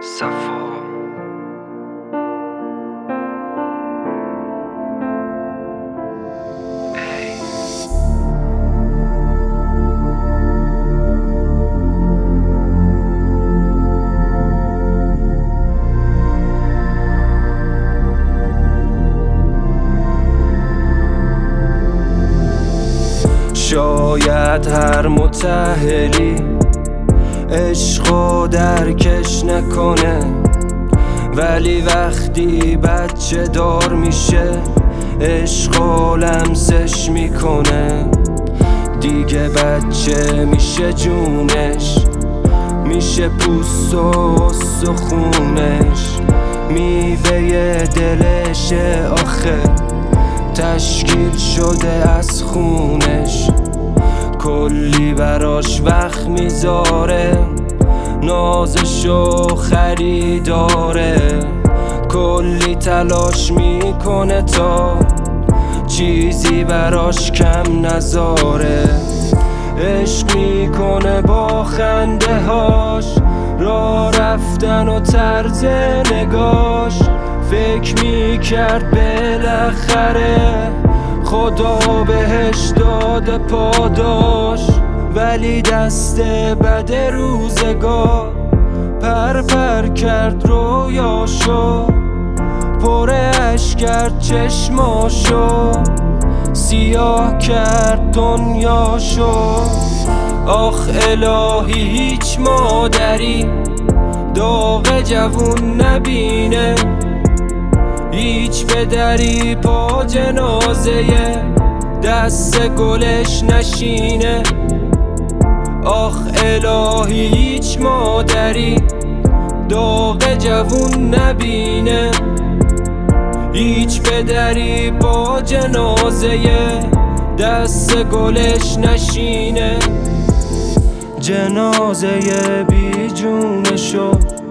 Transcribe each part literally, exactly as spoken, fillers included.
صفا شاید هر متأهلی عشقو درکش نکنه، ولی وقتی بچه دار میشه عشقو لمسش میکنه. دیگه بچه میشه جونش، میشه پوست و استخونش، میوه دلشه آخه تشکیل شده از خونش. کلی براش وقت میذاره، نازشو خریداره، کلی تلاش میکنه تا چیزی براش کم نذاره. عشق میکنه با خنده هاش، راه رفتن و طرز نگاش. فکر میکرد بالاخره خدا بهش داده پاداش، ولی دست بد روزگار پر پر کرد رویاشو، پر اشک کرد چشماشو، سیاه کرد دنیاشو. آخ الهی هیچ مادری داغ جوون نبینه، هیچ پدری پا جنازه دست گلش نشینه. آخ الهی هیچ مادری داغ جوون نبینه، هیچ پدری با جنازه دست گلش نشینه. جنازه بی جونشو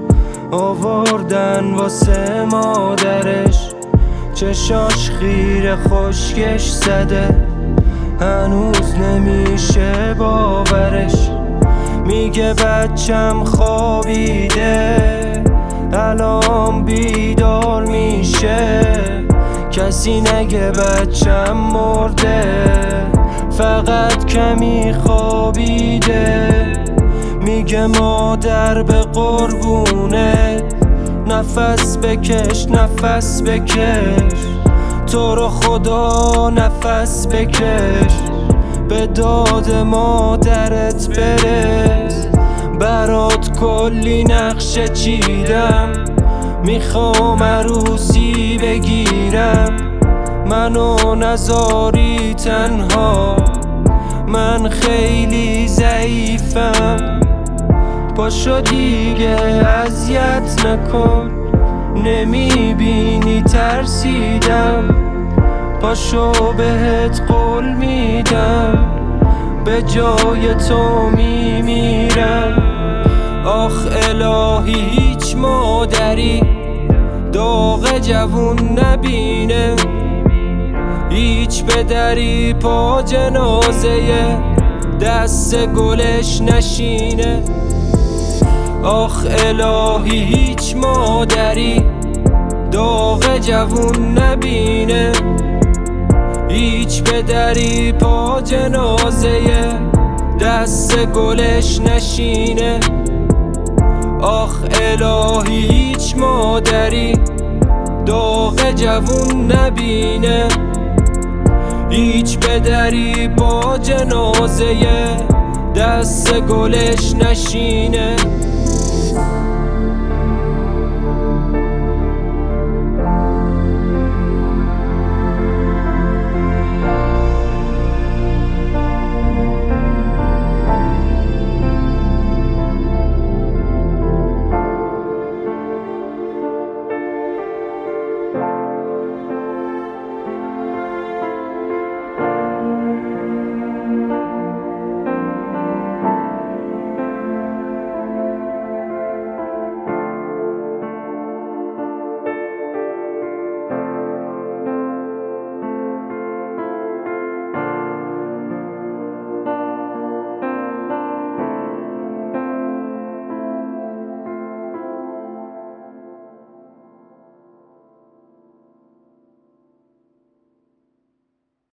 آوردن واسه مادرش، چشاش خیره خشکش زده، هنوز نمیشه باورش. میگه بچم خوابیده الان بیدار میشه، کسی نگه بچم مرده فقط کمی خوابیده. میگه مادر به قربونه نفس بکش نفس بکش، تو رو خدا نفس بکش، به داد مادرت برس. برات کلی نقشه چیدم، میخوام عروسی بگیرم، منو نذاری تنها، من خیلی ضعیفم. پاشو دیگه اذیت نکن، نمیبینی ترسیدم، پاشو بهت قول میدم به جای تو میمیرم. آخ الهی هیچ مادری داغ جوون نبینه، هیچ پدری پا جنازه دست گلش نشینه. آخ الهی هیچ مادری داغ جوون نبینه، هیچ پدری پا جنازه دست گلش نشینه. آخ الهی هیچ مادری داغ جوون نبینه، هیچ پدری با جنازه دست گلش نشینه.